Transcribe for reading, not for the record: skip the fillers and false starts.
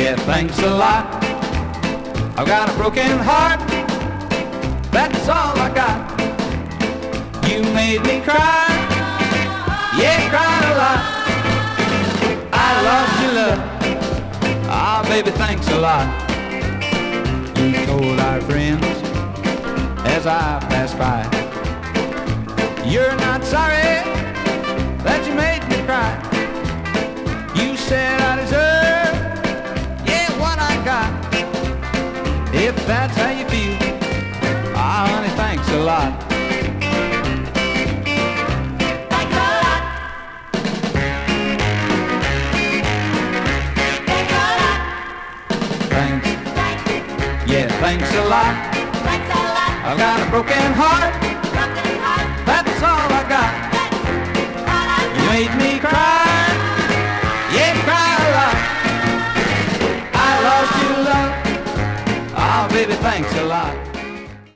Yeah, thanks a lot. I've got a broken heart, that's all I got. You made me cry, yeah, cried a lot. I lost your love, ah, baby, thanks a lot. You told our friends as I passed by, you're not sorry that you made me cry. You said I deserve, yeah, what I got. If that's how you feel, ah, honey, thanks a lot. Thanks a lot. Thanks a lot. Thanks, Thanks. yeah, thanks a lot. Thanks a lot. I've got a broken heart, Broken heart. that's all I got. That's all I You made me cry, yeah, cry a lot. I lost your love, ah, baby, thanks a lot.